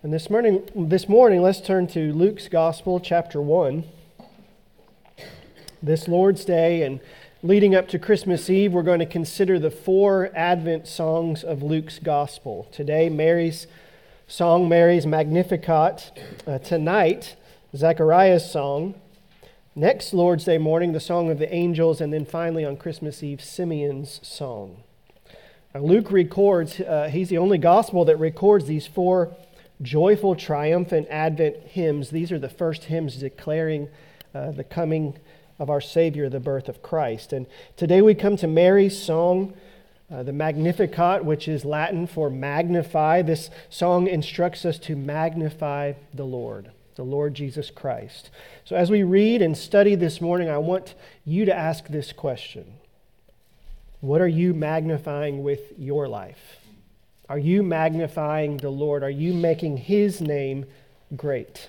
And this morning, let's turn to Luke's Gospel, chapter 1. This Lord's Day and leading up to Christmas Eve, we're going to consider the 4 Advent songs of Luke's Gospel. Today, Mary's song, Mary's Magnificat. Tonight, Zechariah's song. Next Lord's Day morning, the Song of the Angels. And then finally on Christmas Eve, Simeon's song. Now, Luke records, he's the only gospel that records these 4 joyful, triumphant Advent hymns. These are the first hymns declaring the coming of our Savior, the birth of Christ. And today we come to Mary's song, the Magnificat, which is Latin for magnify. This song instructs us to magnify the Lord Jesus Christ. So as we read and study this morning, I want you to ask this question. What are you magnifying with your life? Are you magnifying the Lord? Are you making His name great?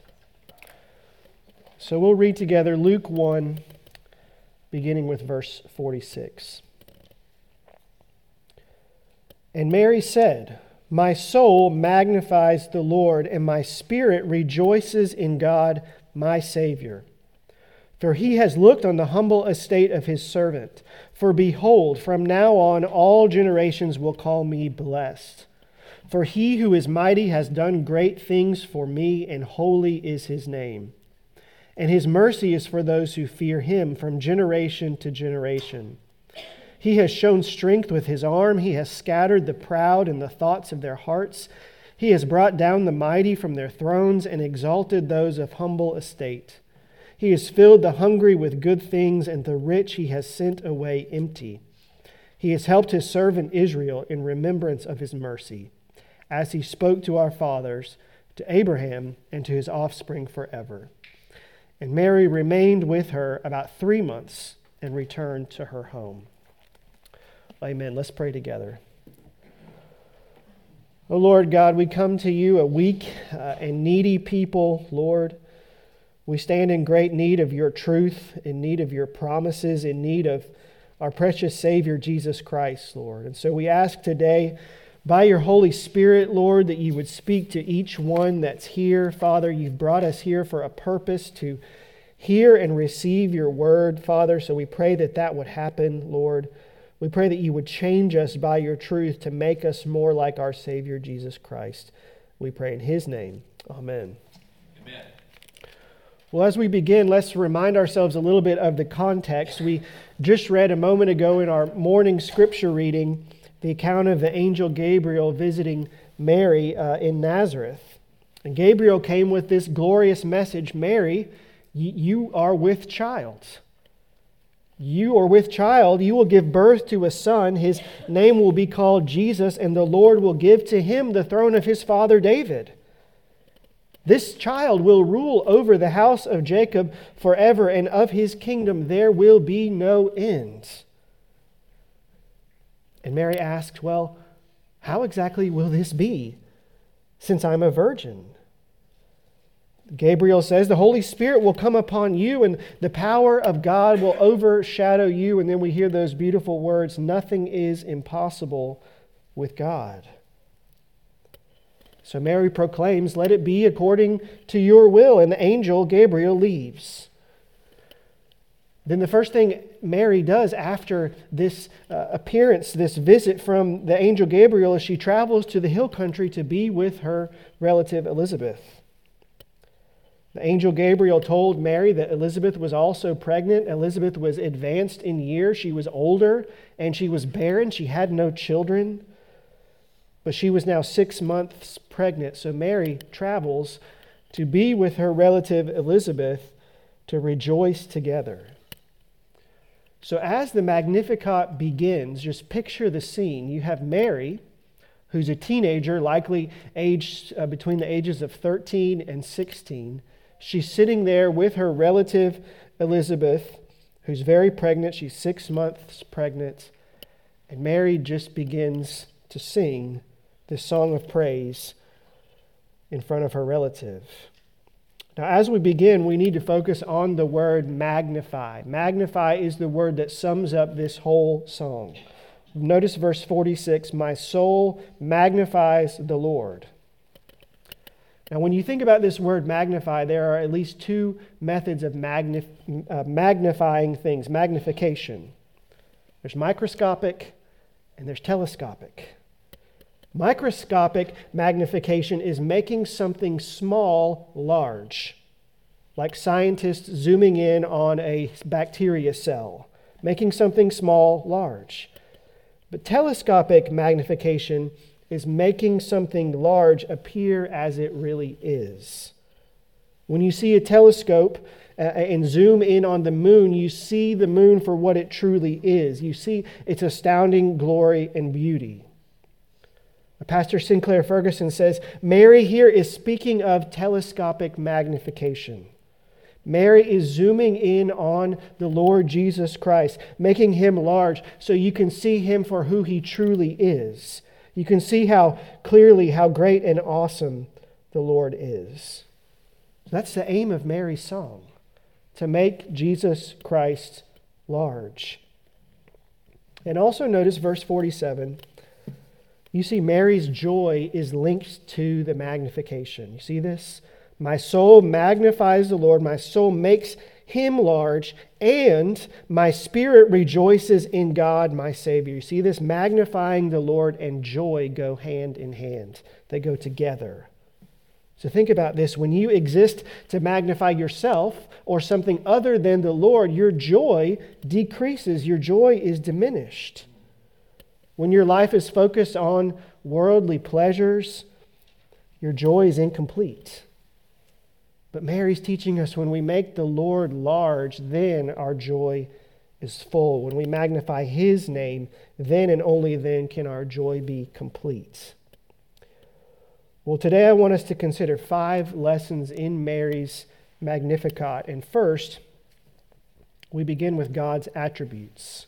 So we'll read together Luke 1, beginning with verse 46. And Mary said, "My soul magnifies the Lord, and my spirit rejoices in God, my Savior. For He has looked on the humble estate of His servant. For behold, from now on all generations will call me blessed. For He who is mighty has done great things for me, and holy is His name. And His mercy is for those who fear Him from generation to generation. He has shown strength with His arm. He has scattered the proud in the thoughts of their hearts. He has brought down the mighty from their thrones and exalted those of humble estate. He has filled the hungry with good things, and the rich He has sent away empty. He has helped His servant Israel in remembrance of His mercy, as He spoke to our fathers, to Abraham, and to his offspring forever." And Mary remained with her about 3 months and returned to her home. Amen. Let's pray together. Oh Lord God, we come to you a weak and needy people, Lord. We stand in great need of your truth, in need of your promises, in need of our precious Savior, Jesus Christ, Lord. And so we ask today, by your Holy Spirit, Lord, that you would speak to each one that's here. Father, you've brought us here for a purpose to hear and receive your word, Father. So we pray that that would happen, Lord. We pray that you would change us by your truth to make us more like our Savior, Jesus Christ. We pray in His name. Amen. Amen. Well, as we begin, let's remind ourselves a little bit of the context. We just read a moment ago in our morning scripture reading the account of the angel Gabriel visiting Mary in Nazareth. And Gabriel came with this glorious message: Mary, you are with child. You are with child. You will give birth to a son. His name will be called Jesus, and the Lord will give to him the throne of his father David. This child will rule over the house of Jacob forever, and of his kingdom there will be no end. And Mary asked, well, how exactly will this be, since I'm a virgin? Gabriel says, the Holy Spirit will come upon you, and the power of God will overshadow you. And then we hear those beautiful words, nothing is impossible with God. So Mary proclaims, let it be according to your will. And the angel Gabriel leaves. Then the first thing Mary does after this appearance, this visit from the angel Gabriel, is she travels to the hill country to be with her relative Elizabeth. The angel Gabriel told Mary that Elizabeth was also pregnant. Elizabeth was advanced in years. She was older and she was barren. She had no children. But she was now 6 months pregnant. So Mary travels to be with her relative Elizabeth to rejoice together. So as the Magnificat begins, just picture the scene. You have Mary, who's a teenager, likely aged between the ages of 13 and 16. She's sitting there with her relative Elizabeth, who's very pregnant. She's 6 months pregnant. And Mary just begins to sing this song of praise in front of her relative. Now, as we begin, we need to focus on the word magnify. Magnify is the word that sums up this whole song. Notice verse 46, my soul magnifies the Lord. Now, when you think about this word magnify, there are at least two methods of magnifying things, magnification. There's microscopic and there's telescopic. Microscopic magnification is making something small large, like scientists zooming in on a bacteria cell, making something small large. But telescopic magnification is making something large appear as it really is. When you see a telescope and zoom in on the moon, you see the moon for what it truly is. You see its astounding glory and beauty. Pastor Sinclair Ferguson says, Mary here is speaking of telescopic magnification. Mary is zooming in on the Lord Jesus Christ, making him large so you can see him for who he truly is. You can see how clearly, how great and awesome the Lord is. That's the aim of Mary's song, to make Jesus Christ large. And also notice verse 47. You see, Mary's joy is linked to the magnification. You see this? My soul magnifies the Lord. My soul makes him large, and my spirit rejoices in God, my Savior. You see this? Magnifying the Lord and joy go hand in hand. They go together. So think about this. When you exist to magnify yourself or something other than the Lord, your joy decreases. Your joy is diminished. When your life is focused on worldly pleasures, your joy is incomplete. But Mary's teaching us when we make the Lord large, then our joy is full. When we magnify his name, then and only then can our joy be complete. Well, today I want us to consider 5 lessons in Mary's Magnificat. And first, we begin with God's attributes.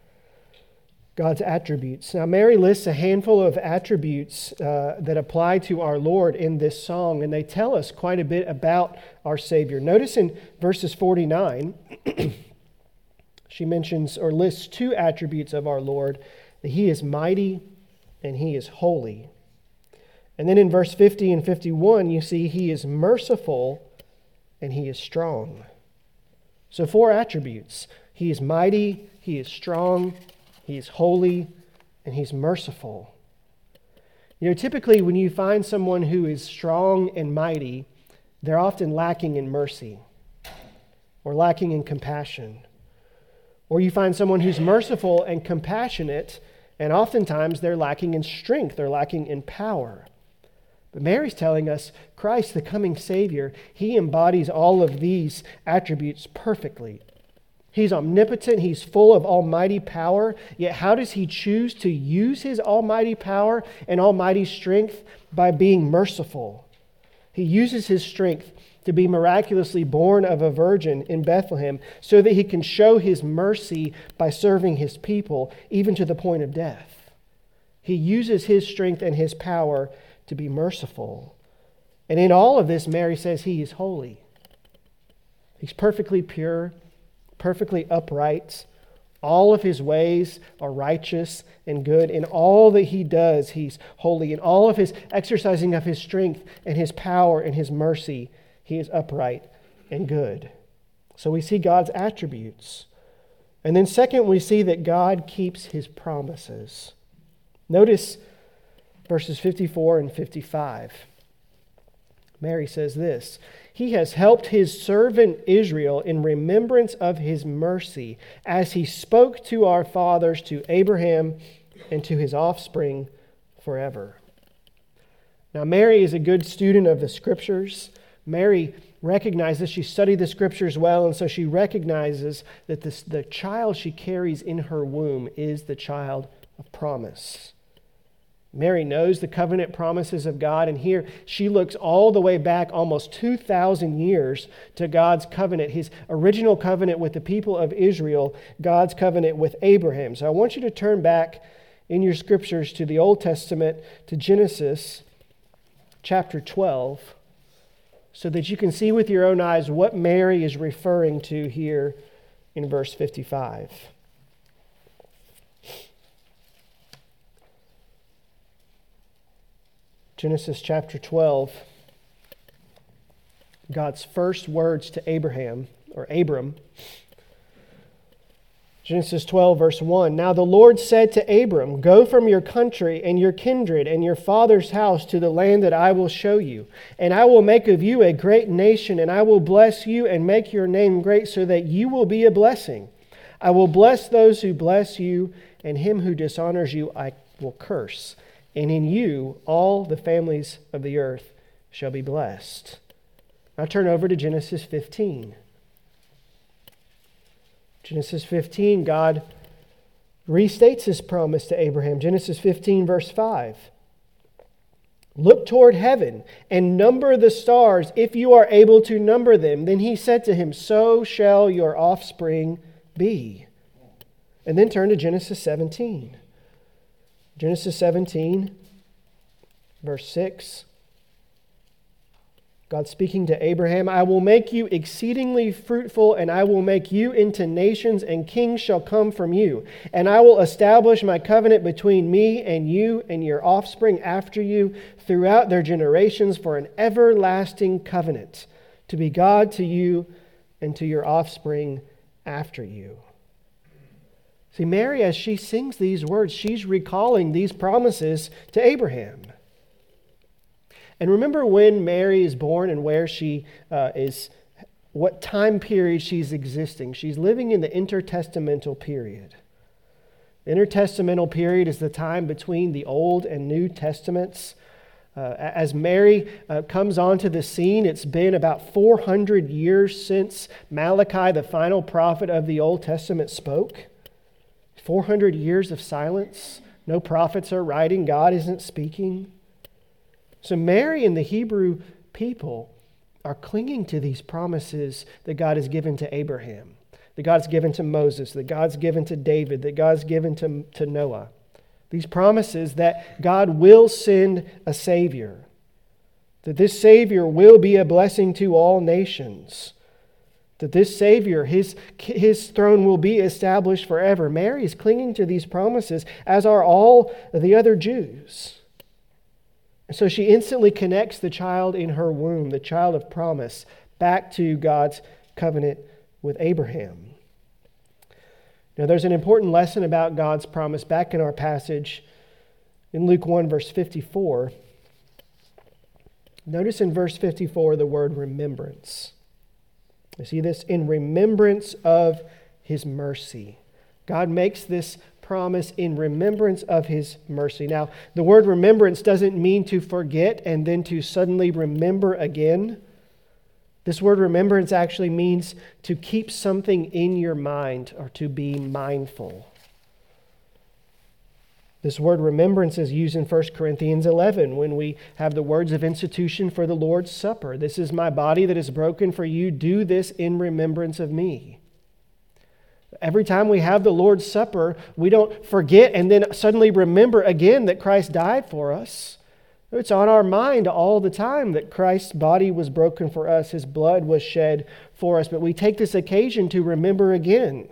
God's attributes. Now, Mary lists a handful of attributes that apply to our Lord in this song, and they tell us quite a bit about our Savior. Notice in verses 49, she mentions or lists 2 attributes of our Lord, that he is mighty and he is holy. And then in verse 50 and 51, you see he is merciful and he is strong. So 4 attributes. He is mighty, he is strong, he is holy, and he's merciful. You know, typically when you find someone who is strong and mighty, they're often lacking in mercy or lacking in compassion. Or you find someone who's merciful and compassionate, and oftentimes they're lacking in strength, they're lacking in power. But Mary's telling us Christ, the coming Savior, he embodies all of these attributes perfectly. He's omnipotent. He's full of almighty power. Yet how does he choose to use his almighty power and almighty strength? By being merciful. He uses his strength to be miraculously born of a virgin in Bethlehem so that he can show his mercy by serving his people, even to the point of death. He uses his strength and his power to be merciful. And in all of this, Mary says he is holy. He's perfectly pure, perfectly upright. All of his ways are righteous and good. In all that he does, he's holy. In all of his exercising of his strength and his power and his mercy, he is upright and good. So we see God's attributes. And then second, we see that God keeps his promises. Notice verses 54 and 55. Mary says this, he has helped his servant Israel in remembrance of his mercy, as he spoke to our fathers, to Abraham, and to his offspring forever. Now, Mary is a good student of the Scriptures. Mary recognizes, she studied the Scriptures well, and so she recognizes that the child she carries in her womb is the child of promise. Mary knows the covenant promises of God, and here she looks all the way back almost 2,000 years to God's covenant, his original covenant with the people of Israel, God's covenant with Abraham. So I want you to turn back in your scriptures to the Old Testament, to Genesis chapter 12, so that you can see with your own eyes what Mary is referring to here in verse 55. Genesis chapter 12, God's first words to Abraham, or Abram. Genesis 12, verse 1. Now the Lord said to Abram, go from your country and your kindred and your father's house to the land that I will show you. And I will make of you a great nation, and I will bless you and make your name great so that you will be a blessing. I will bless those who bless you, and him who dishonors you I will curse. And in you all the families of the earth shall be blessed. Now turn over to Genesis 15. Genesis 15, God restates his promise to Abraham. Genesis 15, verse 5. Look toward heaven and number the stars if you are able to number them. Then he said to him, so shall your offspring be. And then turn to Genesis 17. Genesis 17, verse 6. God speaking to Abraham, I will make you exceedingly fruitful, and I will make you into nations, and kings shall come from you. And I will establish my covenant between me and you and your offspring after you throughout their generations for an everlasting covenant, to be God to you and to your offspring after you. See, Mary, as she sings these words, she's recalling these promises to Abraham. And remember when Mary is born and where she is, what time period she's existing. She's living in the intertestamental period. The intertestamental period is the time between the Old and New Testaments. As Mary comes onto the scene, it's been about 400 years since Malachi, the final prophet of the Old Testament, spoke. 400 years of silence. No prophets are writing. God isn't speaking. So Mary and the Hebrew people are clinging to these promises that God has given to Abraham, that God's given to Moses, that God's given to David, that God's given to Noah. These promises that God will send a Savior, that this Savior will be a blessing to all nations, that this Savior, his throne will be established forever. Mary is clinging to these promises, as are all the other Jews. So she instantly connects the child in her womb, the child of promise, back to God's covenant with Abraham. Now there's an important lesson about God's promise back in our passage in Luke 1, verse 54. Notice in verse 54 the word remembrance. You see this? In remembrance of his mercy. God makes this promise in remembrance of his mercy. Now, the word remembrance doesn't mean to forget and then to suddenly remember again. This word remembrance actually means to keep something in your mind or to be mindful. This word remembrance is used in 1 Corinthians 11 when we have the words of institution for the Lord's Supper. This is my body that is broken for you. Do this in remembrance of me. Every time we have the Lord's Supper, we don't forget and then suddenly remember again that Christ died for us. It's on our mind all the time that Christ's body was broken for us, his blood was shed for us, but we take this occasion to remember again.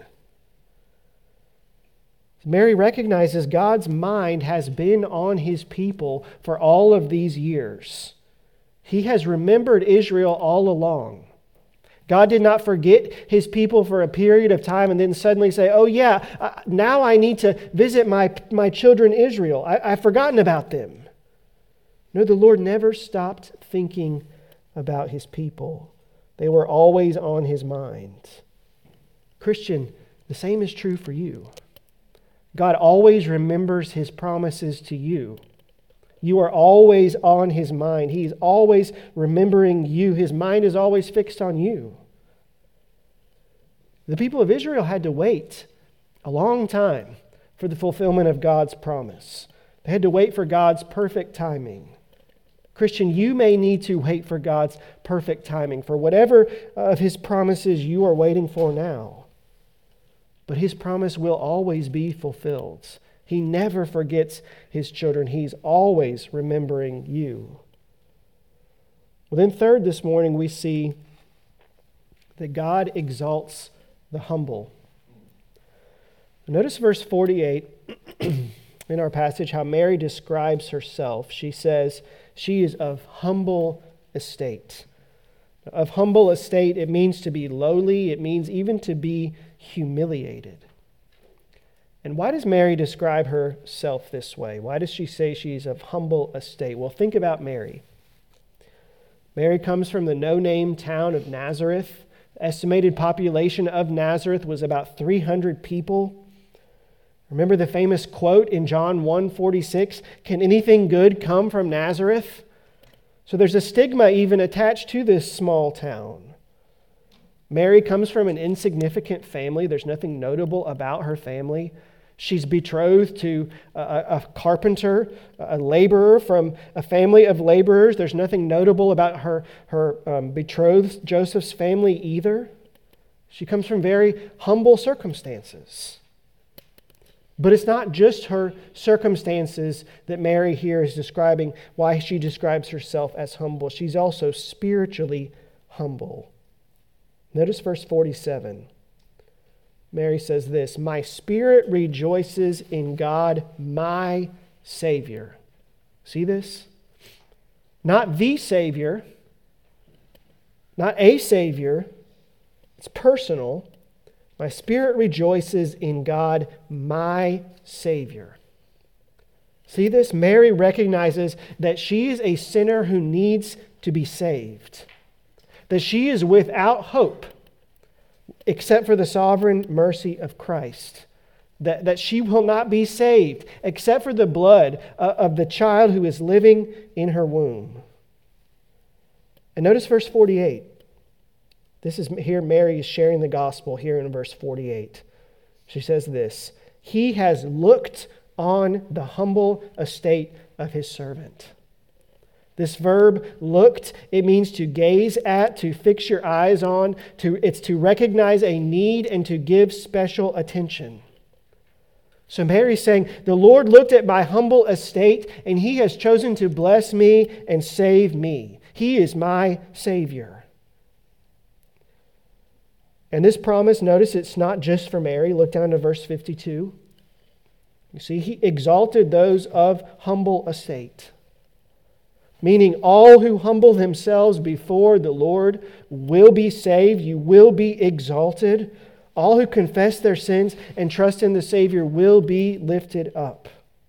Mary recognizes God's mind has been on his people for all of these years. He has remembered Israel all along. God did not forget his people for a period of time and then suddenly say, oh yeah, now I need to visit my children Israel. I've forgotten about them. No, the Lord never stopped thinking about his people. They were always on his mind. Christian, the same is true for you. God always remembers his promises to you. You are always on his mind. He's always remembering you. His mind is always fixed on you. The people of Israel had to wait a long time for the fulfillment of God's promise. They had to wait for God's perfect timing. Christian, you may need to wait for God's perfect timing for whatever of his promises you are waiting for now. But his promise will always be fulfilled. He never forgets his children. He's always remembering you. Well, then third this morning we see that God exalts the humble. Notice verse 48 in our passage how Mary describes herself. She says she is of humble estate. Of humble estate, it means to be lowly. It means even to be humiliated. And why does Mary describe herself this way? Why does she say she's of humble estate? Well, think about Mary. Mary comes from the no-name town of Nazareth. The estimated population of Nazareth was about 300 people. Remember the famous quote in John 1:46, "Can anything good come from Nazareth?" So there's a stigma even attached to this small town. Mary comes from an insignificant family. There's nothing notable about her family. She's betrothed to a carpenter, a laborer from a family of laborers. There's nothing notable about her betrothed, Joseph's family either. She comes from very humble circumstances. But it's not just her circumstances that Mary here is describing why she describes herself as humble. She's also spiritually humble. Notice verse 47. Mary says this, "My spirit rejoices in God, my Savior." See this? Not the Savior, not a Savior. It's personal. My spirit rejoices in God, my Savior. See this? Mary recognizes that she is a sinner who needs to be saved. That she is without hope except for the sovereign mercy of Christ. That she will not be saved except for the blood of the child who is living in her womb. And notice verse 48. This is here Mary is sharing the gospel here in verse 48. She says this, "He has looked on the humble estate of his servant." This verb, looked, it means to gaze at, to fix your eyes on. It's to recognize a need and to give special attention. So Mary's saying, the Lord looked at my humble estate and He has chosen to bless me and save me. He is my Savior. And this promise, notice it's not just for Mary. Look down to verse 52. You see, He exalted those of humble estate. Meaning all who humble themselves before the Lord will be saved. You will be exalted. All who confess their sins and trust in the Savior will be lifted up.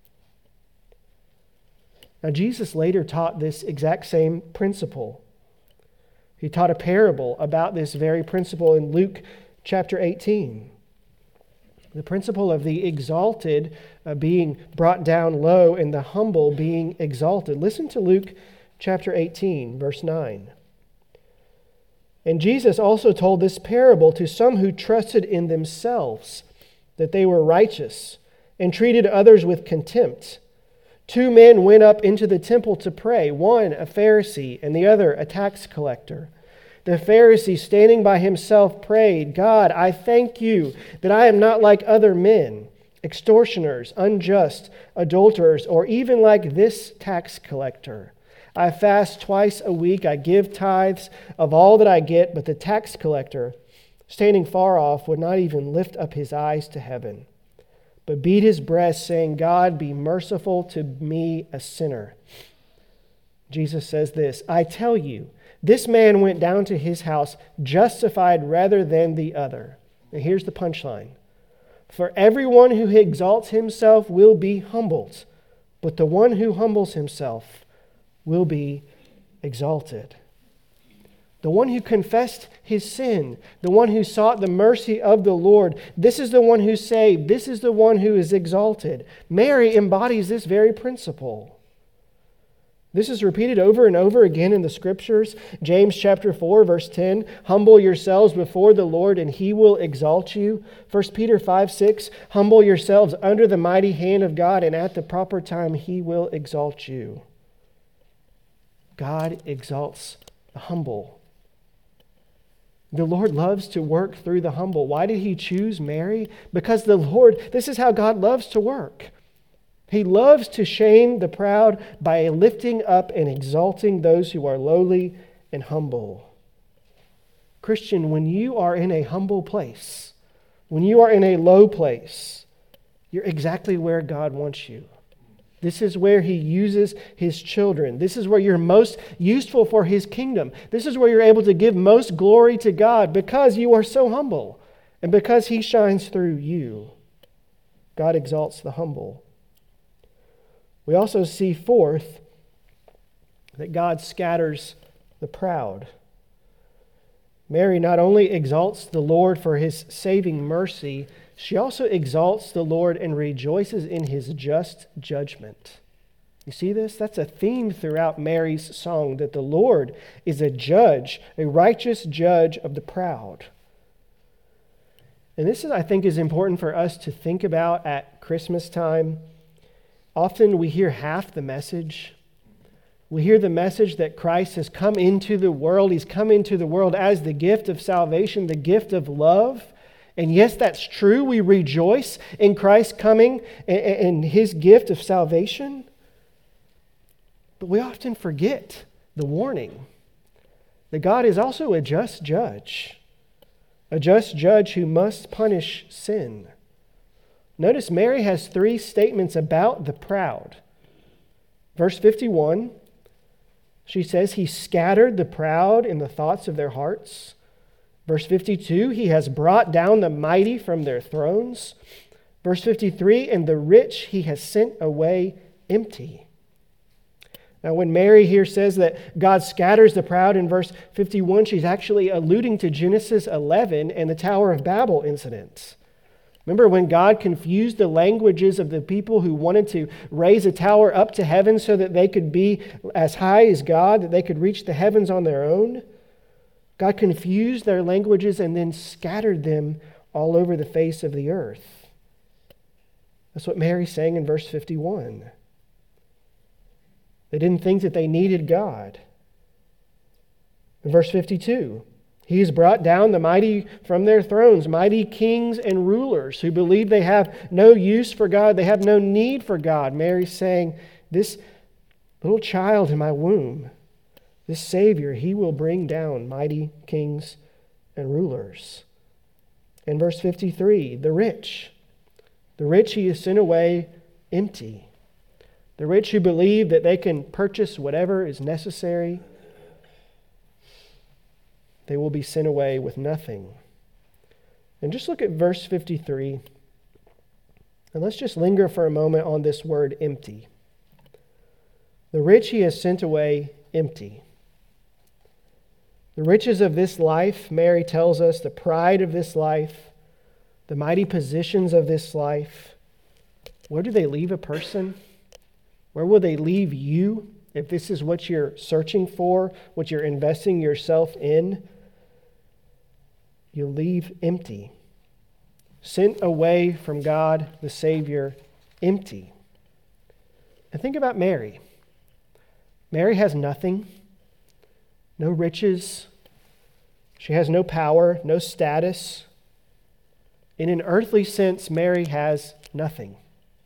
Now, Jesus later taught this exact same principle. He taught a parable about this very principle in Luke chapter 18. The principle of the exalted being brought down low and the humble being exalted. Listen to Luke chapter 18, verse 9. "And Jesus also told this parable to some who trusted in themselves that they were righteous and treated others with contempt. 2 men went up into the temple to pray, one a Pharisee and the other a tax collector. The Pharisee, standing by himself, prayed, 'God, I thank you that I am not like other men, extortioners, unjust, adulterers, or even like this tax collector. I fast twice a week. I give tithes of all that I get.' But the tax collector, standing far off, would not even lift up his eyes to heaven, but beat his breast, saying, 'God, be merciful to me, a sinner.' Jesus says this, 'I tell you, this man went down to his house justified rather than the other.'" And here's the punchline. "For everyone who exalts himself will be humbled, but the one who humbles himself will be exalted." The one who confessed his sin, the one who sought the mercy of the Lord, this is the one who's saved. This is the one who is exalted. Mary embodies this very principle. This is repeated over and over again in the Scriptures. James chapter 4, verse 10, "Humble yourselves before the Lord, and He will exalt you." 1 Peter 5, 6, "Humble yourselves under the mighty hand of God, and at the proper time He will exalt you." God exalts the humble. The Lord loves to work through the humble. Why did He choose Mary? Because the Lord, this is how God loves to work. He loves to shame the proud by lifting up and exalting those who are lowly and humble. Christian, when you are in a humble place, when you are in a low place, you're exactly where God wants you. This is where he uses his children. This is where you're most useful for his kingdom. This is where you're able to give most glory to God because you are so humble and because he shines through you. God exalts the humble. We also see, fourth, that God scatters the proud. Mary not only exalts the Lord for his saving mercy, she also exalts the Lord and rejoices in his just judgment. You see this? That's a theme throughout Mary's song, that the Lord is a judge, a righteous judge of the proud. And this, I think, is important for us to think about at Christmas time. Often we hear half the message. We hear the message that Christ has come into the world. He's come into the world as the gift of salvation, the gift of love. And yes, that's true. We rejoice in Christ coming and his gift of salvation. But we often forget the warning that God is also a just judge who must punish sin. Notice Mary has three statements about the proud. Verse 51, she says, he scattered the proud in the thoughts of their hearts. Verse 52, he has brought down the mighty from their thrones. Verse 53, and the rich he has sent away empty. Now, when Mary here says that God scatters the proud in verse 51, she's actually alluding to Genesis 11 and the Tower of Babel incident. Remember when God confused the languages of the people who wanted to raise a tower up to heaven so that they could be as high as God, that they could reach the heavens on their own? God confused their languages and then scattered them all over the face of the earth. That's what Mary's saying in verse 51. They didn't think that they needed God. In verse 52, he has brought down the mighty from their thrones, mighty kings and rulers who believe they have no use for God, they have no need for God. Mary's saying, this little child in my womb, this Savior, he will bring down mighty kings and rulers. In verse 53, the rich he has sent away empty. The rich who believe that they can purchase whatever is necessary, they will be sent away with nothing. And just look at verse 53. And let's just linger for a moment on this word empty. The rich he has sent away empty. The riches of this life, Mary tells us, the pride of this life, the mighty positions of this life, where do they leave a person? Where will they leave you if this is what you're searching for, what you're investing yourself in? You'll leave empty, sent away from God, the Savior, empty. And think about Mary. Mary has nothing, no riches. She has no power, no status. In an earthly sense, Mary has nothing.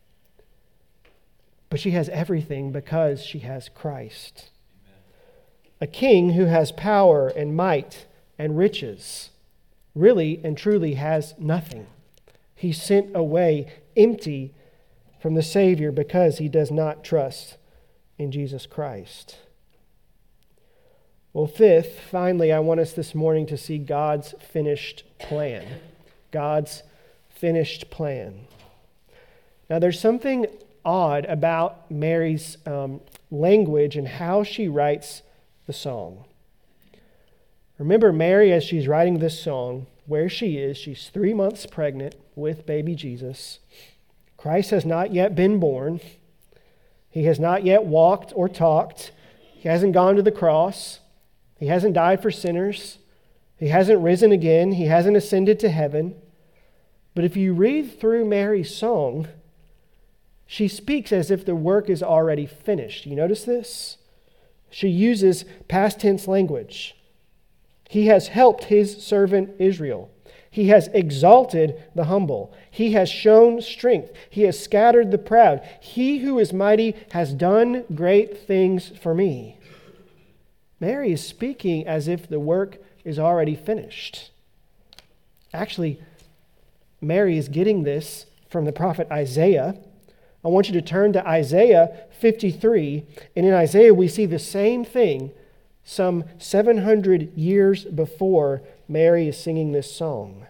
But she has everything because she has Christ. Amen. A king who has power and might and riches really and truly has nothing. He's sent away empty from the Savior because he does not trust in Jesus Christ. Well, fifth, finally, I want us this morning to see God's finished plan. God's finished plan. Now, there's something odd about Mary's language and how she writes the song. Remember Mary, as she's writing this song, where she is, she's 3 months pregnant with baby Jesus. Christ has not yet been born. He has not yet walked or talked. He hasn't gone to the cross. He hasn't died for sinners. He hasn't risen again. He hasn't ascended to heaven. But if you read through Mary's song, she speaks as if the work is already finished. You notice this? She uses past tense language. He has helped his servant Israel. He has exalted the humble. He has shown strength. He has scattered the proud. He who is mighty has done great things for me. Mary is speaking as if the work is already finished. Actually, Mary is getting this from the prophet Isaiah. I want you to turn to Isaiah 53. And in Isaiah, we see the same thing some 700 years before Mary is singing this song.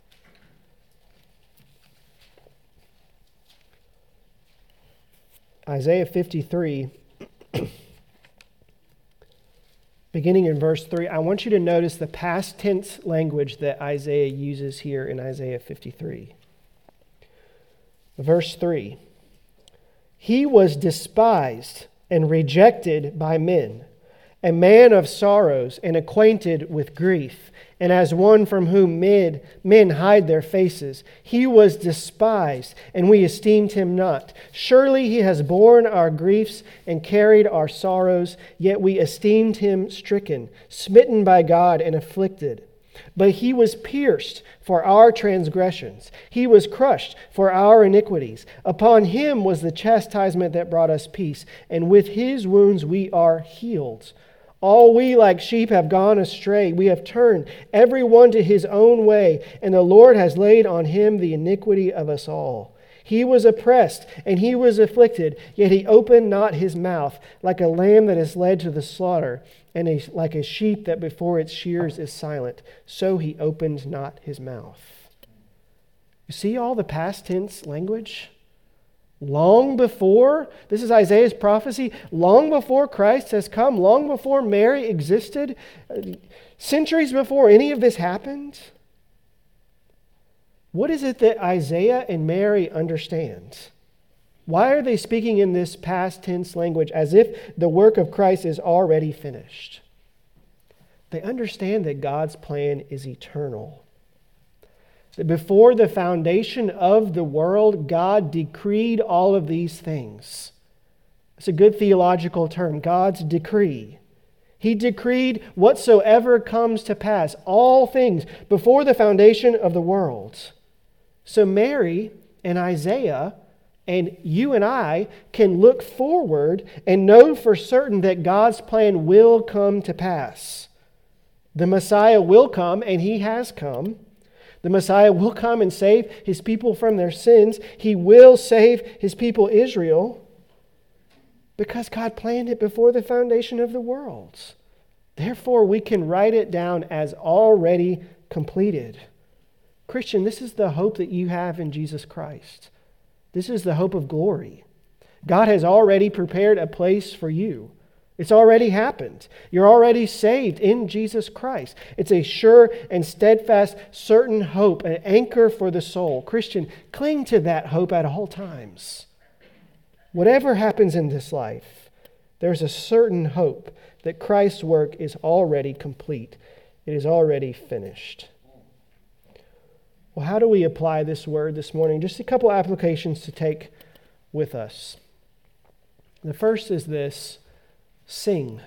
Isaiah 53, beginning in verse 3, I want you to notice the past tense language that Isaiah uses here in Isaiah 53. Verse 3, He was despised and rejected by men, a man of sorrows and acquainted with grief, and as one from whom men hide their faces. He was despised, and we esteemed him not. Surely he has borne our griefs and carried our sorrows, yet we esteemed him stricken, smitten by God, and afflicted. But he was pierced for our transgressions. He was crushed for our iniquities. Upon him was the chastisement that brought us peace, and with his wounds we are healed. All we like sheep have gone astray. We have turned every one to his own way, and the Lord has laid on him the iniquity of us all. He was oppressed, and he was afflicted, yet he opened not his mouth, like a lamb that is led to the slaughter, and like a sheep that before its shears is silent, so he opened not his mouth. You see all the past tense language? Long before, this is Isaiah's prophecy, long before Christ has come, long before Mary existed, centuries before any of this happened. What is it that Isaiah and Mary understand? Why are they speaking in this past tense language as if the work of Christ is already finished? They understand that God's plan is eternal. That before the foundation of the world, God decreed all of these things. It's a good theological term, God's decree. He decreed whatsoever comes to pass, all things, before the foundation of the world. So Mary and Isaiah and you and I can look forward and know for certain that God's plan will come to pass. The Messiah will come, and he has come. The Messiah will come and save his people from their sins. He will save his people Israel because God planned it before the foundation of the world. Therefore, we can write it down as already completed. Christian, this is the hope that you have in Jesus Christ. This is the hope of glory. God has already prepared a place for you. It's already happened. You're already saved in Jesus Christ. It's a sure and steadfast, certain hope, an anchor for the soul. Christian, cling to that hope at all times. Whatever happens in this life, there's a certain hope that Christ's work is already complete. It is already finished. Well, how do we apply this word this morning? Just a couple applications to take with us. The first is this: sing.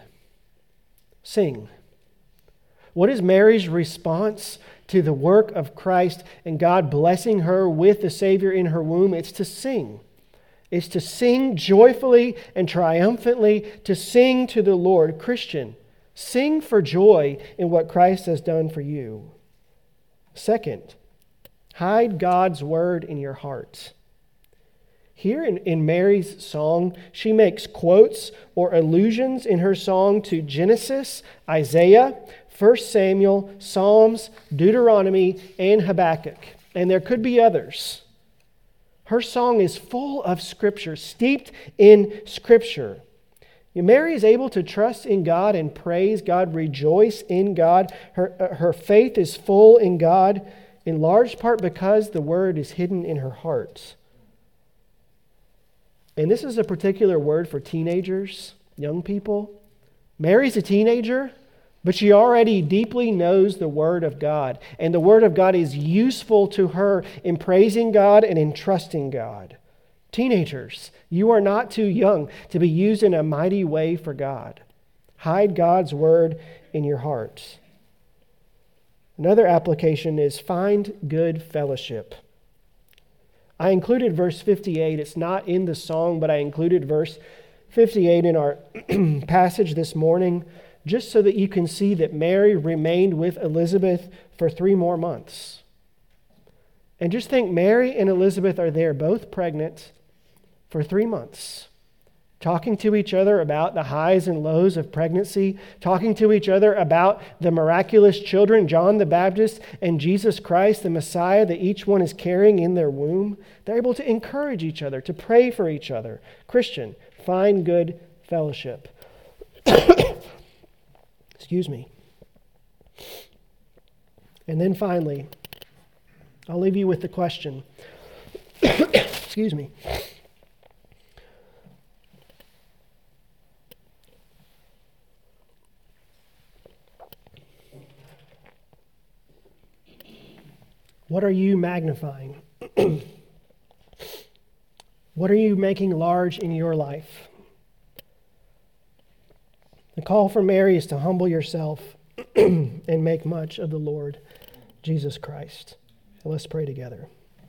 Sing. What is Mary's response to the work of Christ and God blessing her with the Savior in her womb? It's to sing. It's to sing joyfully and triumphantly, to sing to the Lord. Christian, sing for joy in what Christ has done for you. Second, hide God's word in your heart. Here in Mary's song, she makes quotes or allusions in her song to Genesis, Isaiah, 1 Samuel, Psalms, Deuteronomy, and Habakkuk. And there could be others. Her song is full of Scripture, steeped in Scripture. Mary is able to trust in God and praise God, rejoice in God. Her faith is full in God, in large part because the Word is hidden in her heart. And this is a particular word for teenagers, young people. Mary's a teenager, but she already deeply knows the Word of God. And the Word of God is useful to her in praising God and in trusting God. Teenagers, you are not too young to be used in a mighty way for God. Hide God's Word in your hearts. Another application is find good fellowship. I included verse 58. It's not in the song, but I included verse 58 in our passage this morning, just so that you can see that Mary remained with Elizabeth for 3 more months. And just think, Mary and Elizabeth are there, both pregnant, for 3 months, talking to each other about the highs and lows of pregnancy, talking to each other about the miraculous children, John the Baptist and Jesus Christ, the Messiah that each one is carrying in their womb. They're able to encourage each other, to pray for each other. Christian, find good fellowship. Excuse me. And then finally, I'll leave you with the question. Excuse me. What are you magnifying? What are you making large in your life? The call from Mary is to humble yourself and make much of the Lord Jesus Christ. Let's pray together.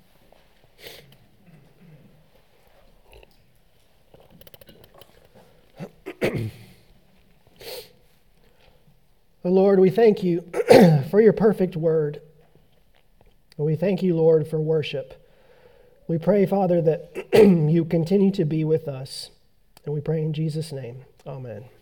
Lord, we thank you for your perfect word. We thank you, Lord, for worship. We pray, Father, that you continue to be with us. And we pray in Jesus' name. Amen.